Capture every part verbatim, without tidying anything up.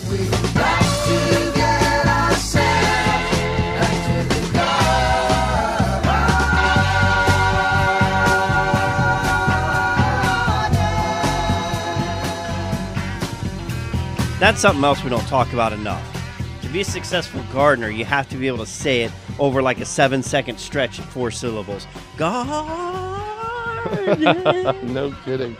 We've got to get ourselves back to the garden. That's something else we don't talk about enough. To be a successful gardener, you have to be able to say it over like a seven-second stretch at four syllables. Garden. No kidding.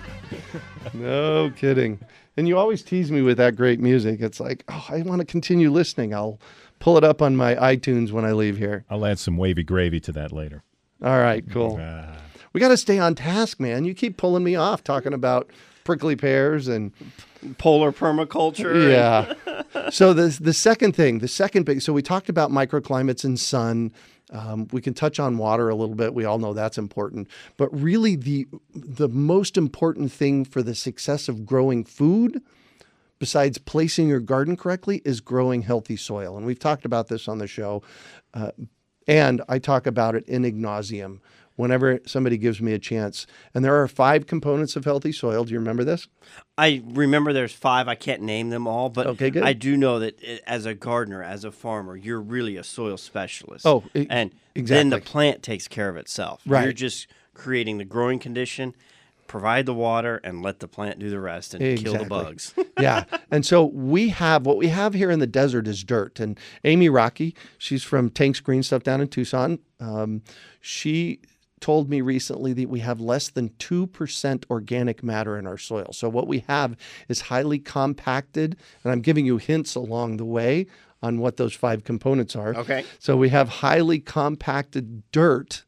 No kidding. And you always tease me with that great music. It's like, oh, I want to continue listening. I'll pull it up on my iTunes when I leave here. I'll add some wavy gravy to that later. All right, cool. Ah. We got to stay on task, man. You keep pulling me off talking about prickly pears and Polar permaculture. yeah. So the the second thing, the second big, so we talked about microclimates and sun. Um, we can touch on water a little bit. We all know that's important. But really the the most important thing for the success of growing food, besides placing your garden correctly, is growing healthy soil. And we've talked about this on the show. Uh, and I talk about it in ad nauseam whenever somebody gives me a chance. And there are five components of healthy soil. Do you remember this? I remember there's five. I can't name them all, but Okay, good. I do know that it, as a gardener, as a farmer, you're really a soil specialist. Oh, e- and exactly. then the plant takes care of itself. Right. You're just creating the growing condition, provide the water, and let the plant do the rest and kill the Exactly. bugs. Yeah. And so we have, what we have here in the desert is dirt. And Amy Rocky, she's from Tank's Green Stuff down in Tucson. Um, she told me recently that we have less than two percent organic matter in our soil. So what we have is highly compacted, and I'm giving you hints along the way on what those five components are. Okay. So we have highly compacted dirt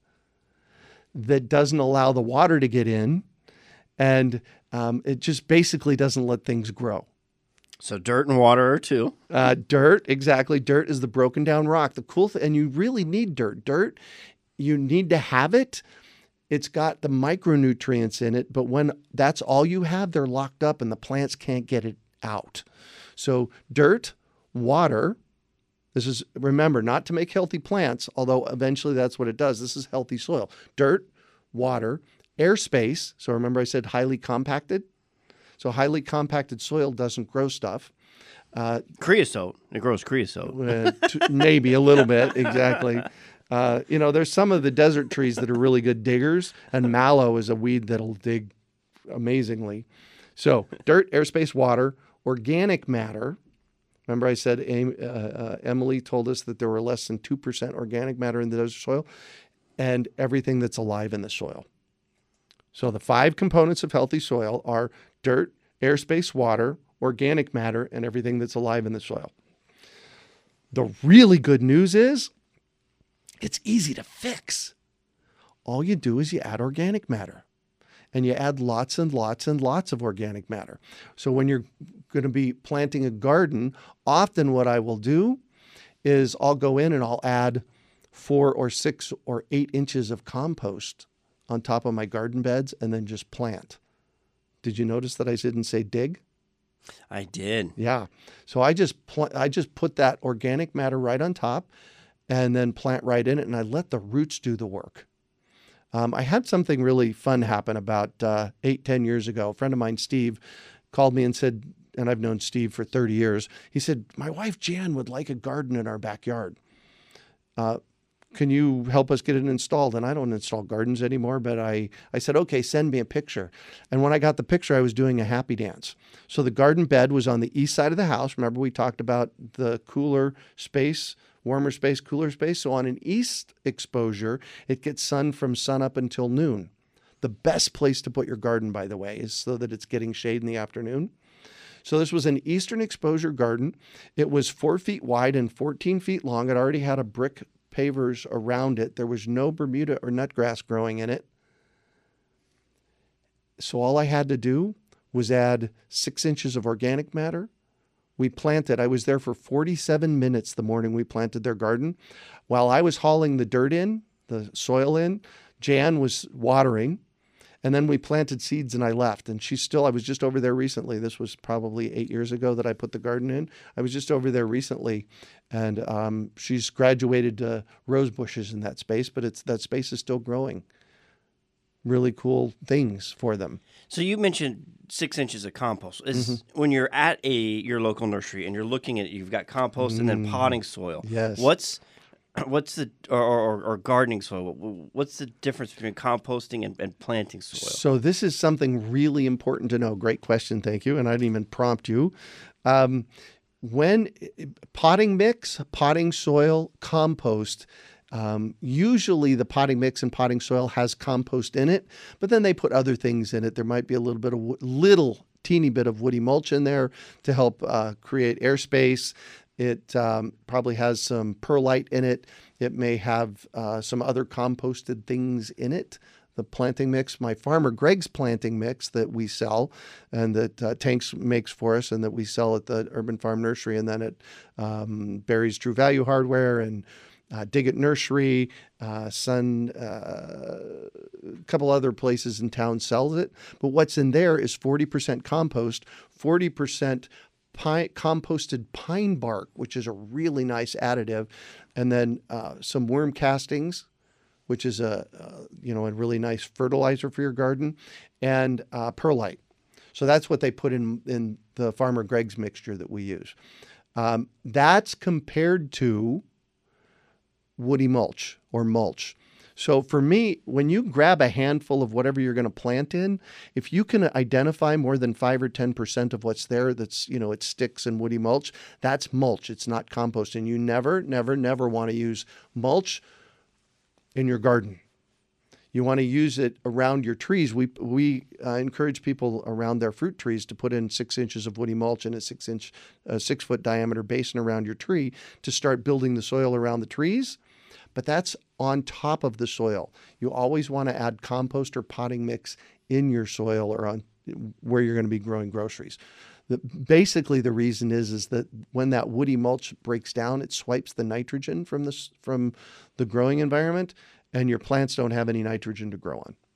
that doesn't allow the water to get in, and um, it just basically doesn't let things grow. So dirt and water are two. Uh, dirt, exactly. Dirt is the broken down rock. The cool thing, and you really need dirt. Dirt, you need to have it. It's got the micronutrients in it, but when that's all you have, they're locked up and the plants can't get it out. So dirt, water, this is, remember, not to make healthy plants, although eventually that's what it does. This is healthy soil. Dirt, water, airspace. So remember I said highly compacted? So highly compacted soil doesn't grow stuff. Uh, Creosote. It grows creosote. uh, t- maybe a little bit, exactly. Uh, you know, there's some of the desert trees that are really good diggers, and mallow is a weed that'll dig amazingly. So dirt, airspace, water, organic matter. Remember I said Amy, uh, uh, Emily told us that there were less than two percent organic matter in the desert soil, and everything that's alive in the soil. So the five components of healthy soil are dirt, airspace, water, organic matter, and everything that's alive in the soil. The really good news is it's easy to fix. All you do is you add organic matter, and you add lots and lots and lots of organic matter. So when you're going to be planting a garden, often what I will do is I'll go in and I'll add four or six or eight inches of compost on top of my garden beds and then just plant. Did you notice that I didn't say dig? I did. Yeah. So I just pl- I just put that organic matter right on top and then plant right in it, and I let the roots do the work. Um, I had something really fun happen about uh, eight, ten years ago. A friend of mine, Steve, called me and said, and I've known Steve for thirty years, he said, my wife Jan would like a garden in our backyard. Uh, can you help us get it installed? And I don't install gardens anymore, but I, I said, okay, send me a picture. And when I got the picture, I was doing a happy dance. So the garden bed was on the east side of the house. Remember we talked about the cooler space, warmer space, cooler space. So on an east exposure, it gets sun from sun up until noon. The best place to put your garden, by the way, is so that it's getting shade in the afternoon. So this was an eastern exposure garden. It was four feet wide and fourteen feet long. It already had a brick pavers around it. There was no Bermuda or nutgrass growing in it. So all I had to do was add six inches of organic matter. We planted, I was there for forty-seven minutes the morning we planted their garden. While I was hauling the dirt in, the soil in, Jan was watering. And then we planted seeds and I left. And she's still, I was just over there recently. This was probably eight years ago that I put the garden in. I was just over there recently. And um, she's graduated to rose bushes in that space, but it's that space is still growing. really cool things for them. So you mentioned six inches of compost. Is when you're at a your local nursery and you're looking at you've got compost and then potting soil. Yes. What's what's the or, or, or gardening soil? What's the difference between composting and, and planting soil? So this is something really important to know. Great question, thank you. And I didn't even prompt you. Um, when potting mix, potting soil, compost. Um, usually the potting mix and potting soil has compost in it, but then they put other things in it. There might be a little bit of wo- little teeny bit of woody mulch in there to help uh, create airspace. It um, probably has some perlite in it. It may have uh, some other composted things in it. The planting mix, my farmer Greg's planting mix that we sell and that uh, Tanks makes for us and that we sell at the Urban Farm Nursery and then at um, Barry's True Value Hardware and Uh, Diggett Nursery, uh, Sun, uh, a couple other places in town sells it. But what's in there is forty percent compost, forty percent pine, composted pine bark, which is a really nice additive, and then uh, some worm castings, which is a uh, you know a really nice fertilizer for your garden, and uh, perlite. So that's what they put in in the Farmer Greg's mixture that we use. Um, that's compared to woody mulch or mulch. So for me, when you grab a handful of whatever you're going to plant in, if you can identify more than five or ten percent of what's there, that's, you know, it sticks and woody mulch, that's mulch. It's not compost. And you never, never, never want to use mulch in your garden. You want to use it around your trees. We we uh, encourage people around their fruit trees to put in six inches of woody mulch in a six inch, uh, six foot diameter basin around your tree to start building the soil around the trees. But that's on top of the soil. You always want to add compost or potting mix in your soil or on where you're going to be growing groceries. The, basically, the reason is is that when that woody mulch breaks down, it swipes the nitrogen from the from the growing environment, and your plants don't have any nitrogen to grow on.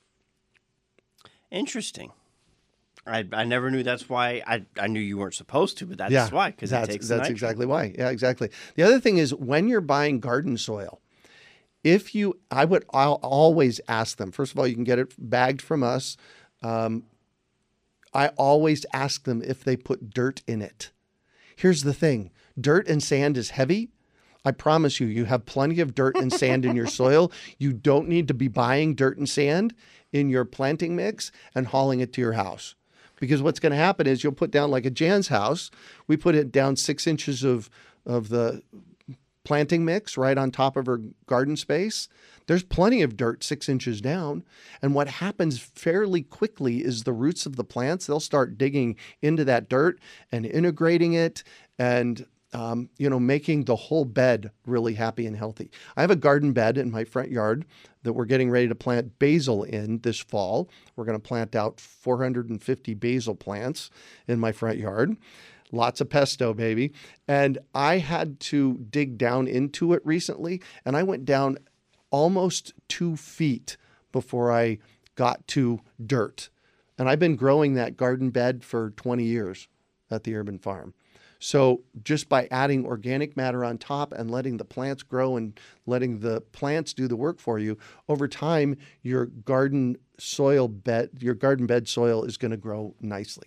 Interesting. I, I never knew that's why. I, I knew you weren't supposed to, but that's Yeah, why, because it that's takes the that's nitrogen. exactly why. Yeah, exactly. The other thing is when you're buying garden soil, if you, I would I'll always ask them. First of all, you can get it bagged from us. Um, I always ask them if they put dirt in it. Here's the thing: dirt and sand is heavy. I promise you, you have plenty of dirt and sand in your soil. You don't need to be buying dirt and sand in your planting mix and hauling it to your house. Because what's going to happen is you'll put down, like at Jan's house, we put it down six inches of, of the planting mix right on top of her garden space. There's plenty of dirt six inches down. And what happens fairly quickly is the roots of the plants, they'll start digging into that dirt and integrating it and Um, you know, making the whole bed really happy and healthy. I have a garden bed in my front yard that we're getting ready to plant basil in this fall. We're going to plant out four hundred fifty basil plants in my front yard. Lots of pesto, baby. And I had to dig down into it recently, and I went down almost two feet before I got to dirt. And I've been growing that garden bed for twenty years at the Urban Farm. So just by adding organic matter on top and letting the plants grow and letting the plants do the work for you, over time, your garden soil bed, your garden bed soil is going to grow nicely.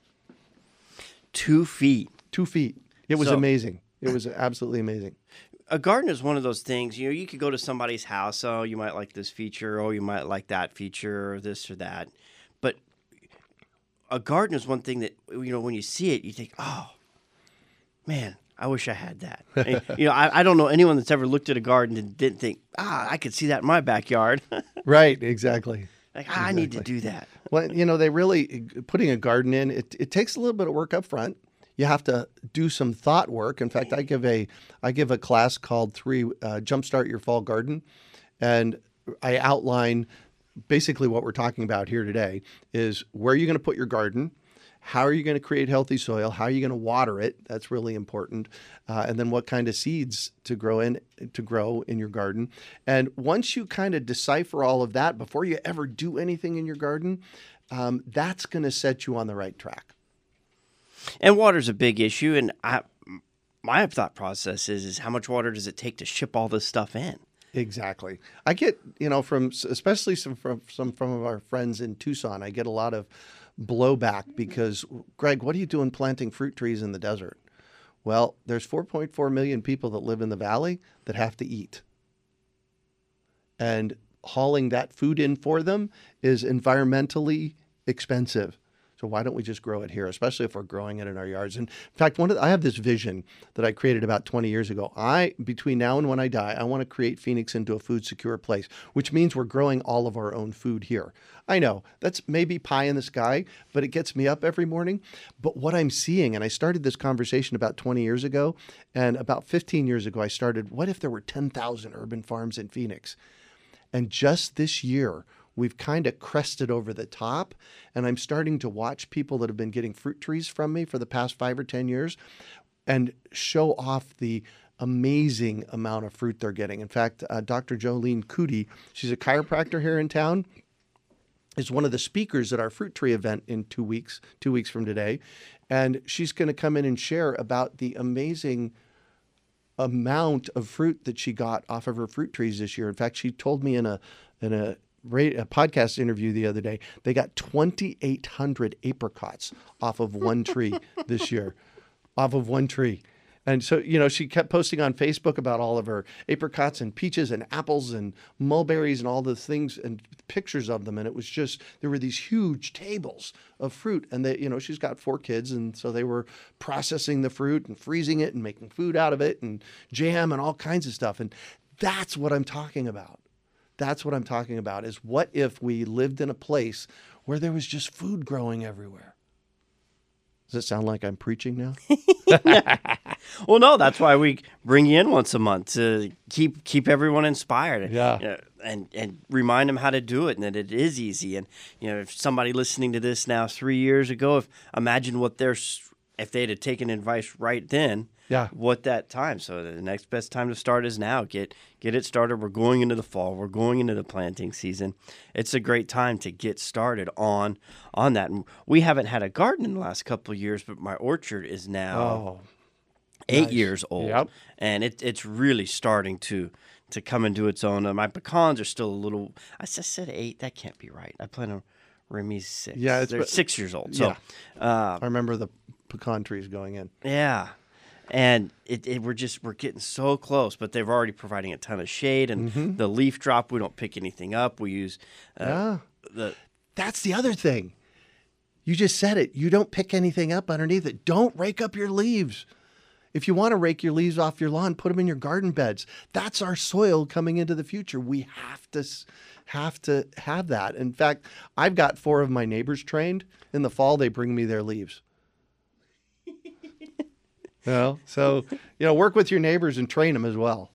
Two feet. Two feet. It was So- amazing. It was absolutely amazing. A garden is one of those things, you know, you could go to somebody's house, oh, you might like this feature, oh, you might like that feature, or this or that. But a garden is one thing that, you know, when you see it, you think, oh, man, I wish I had that. And, you know, I, I don't know anyone that's ever looked at a garden and didn't think, ah, I could see that in my backyard. Right, exactly. Like, ah, I need to Exactly. do that. Well, you know, they really, putting a garden in, it, it takes a little bit of work up front. You have to do some thought work. In fact, I give a I give a class called Three uh, Jumpstart Your Fall Garden, and I outline basically what we're talking about here today is where are you going to put your garden, how are you going to create healthy soil, how are you going to water it? That's really important, uh, and then what kind of seeds to grow in to grow in your garden. And once you kind of decipher all of that before you ever do anything in your garden, um, that's going to set you on the right track. And water's a big issue, and I, my thought process is, is how much water does it take to ship all this stuff in? Exactly. I get, you know, from especially some from some from our friends in Tucson, I get a lot of blowback because, Greg, what are you doing planting fruit trees in the desert? Well, there's four point four million people that live in the valley that have to eat. And hauling that food in for them is environmentally expensive. So why don't we just grow it here, especially if we're growing it in our yards? And in fact, one of the, I have this vision that I created about twenty years ago. I, between now and when I die, I want to create Phoenix into a food secure place, which means we're growing all of our own food here. I know that's maybe pie in the sky, but it gets me up every morning. But what I'm seeing, and I started this conversation about twenty years ago, and about fifteen years ago, I started, what if there were ten thousand urban farms in Phoenix? And just this year, we've kind of crested over the top, and I'm starting to watch people that have been getting fruit trees from me for the past five or ten years and show off the amazing amount of fruit they're getting. In fact, uh, Doctor Jolene Cootie, she's a chiropractor here in town, is one of the speakers at our fruit tree event in two weeks, two weeks from today. And she's going to come in and share about the amazing amount of fruit that she got off of her fruit trees this year. In fact, she told me in a in a, a podcast interview the other day, they got twenty-eight hundred apricots off of one tree this year, off of one tree. And so, you know, she kept posting on Facebook about all of her apricots and peaches and apples and mulberries and all the things and pictures of them. And it was just, there were these huge tables of fruit. And they, you know, she's got four kids. And so they were processing the fruit and freezing it and making food out of it and jam and all kinds of stuff. And that's what I'm talking about. That's what I'm talking about is what if we lived in a place where there was just food growing everywhere? Does it sound like I'm preaching now? Well, no, that's why we bring you in once a month to keep keep everyone inspired. Yeah. You know, and and remind them how to do it and that it is easy. And you know, if somebody listening to this now three years ago, if imagine what their if they'd have taken advice right then. Yeah. What that time? So the next best time to start is now. Get get it started. We're going into the fall. We're going into the planting season. It's a great time to get started on on that. And we haven't had a garden in the last couple of years, but my orchard is now Oh, eight nice. years old, Yep. and it, it's really starting to to come into its own. Uh, my pecans are still a little. I just said eight. That can't be right. I plan on Remy's six. Yeah, it's- they're six years old. So, I remember the pecan trees going in. yeah. And it, it, we're just we're getting so close, but they're already providing a ton of shade. And Mm-hmm. the leaf drop, we don't pick anything up. We use uh, Yeah. the That's the other thing. You just said it. You don't pick anything up underneath it. Don't rake up your leaves. If you want to rake your leaves off your lawn, put them in your garden beds. That's our soil coming into the future. We have to s- have to have that. In fact, I've got four of my neighbors trained. In the fall, they bring me their leaves. You know, so, you know, work with your neighbors and train them as well.